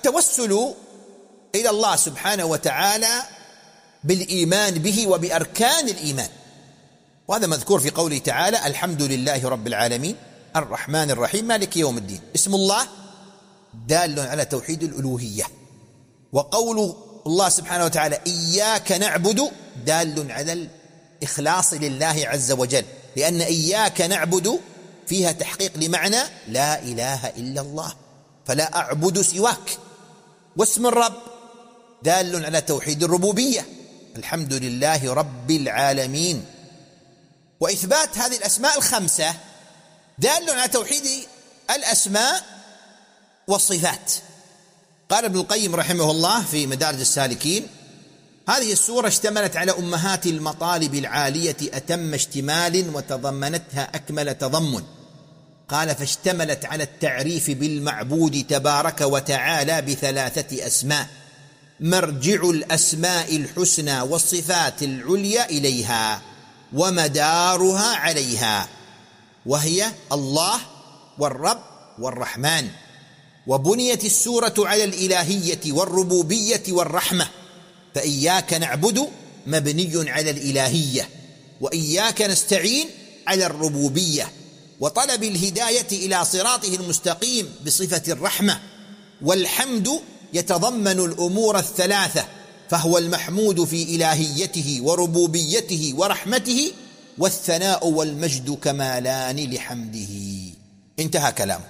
التوسل إلى الله سبحانه وتعالى بالإيمان به وبأركان الإيمان، وهذا مذكور في قوله تعالى: الحمد لله رب العالمين الرحمن الرحيم مالك يوم الدين. اسم الله دال على توحيد الألوهية، وقول الله سبحانه وتعالى إياك نعبد دال على الإخلاص لله عز وجل، لأن إياك نعبد فيها تحقيق لمعنى لا إله إلا الله، فلا أعبد سواك. واسم الرب دال على توحيد الربوبية، الحمد لله رب العالمين. وإثبات هذه الأسماء الخمسة دال على توحيد الأسماء والصفات. قال ابن القيم رحمه الله في مدارج السالكين: هذه السورة اشتملت على أمهات المطالب العالية أتم اشتمال وتضمنتها أكمل تضمن. قال: فاشتملت على التعريف بالمعبود تبارك وتعالى بثلاثة أسماء مرجع الأسماء الحسنى والصفات العليا إليها ومدارها عليها، وهي الله والرب والرحمن. وبنيت السورة على الإلهية والربوبية والرحمة، فإياك نعبد مبني على الإلهية، وإياك نستعين على الربوبية، وطلب الهداية إلى صراطه المستقيم بصفة الرحمة. والحمد يتضمن الأمور الثلاثة، فهو المحمود في إلهيته وربوبيته ورحمته، والثناء والمجد كمالان لحمده. انتهى كلامه.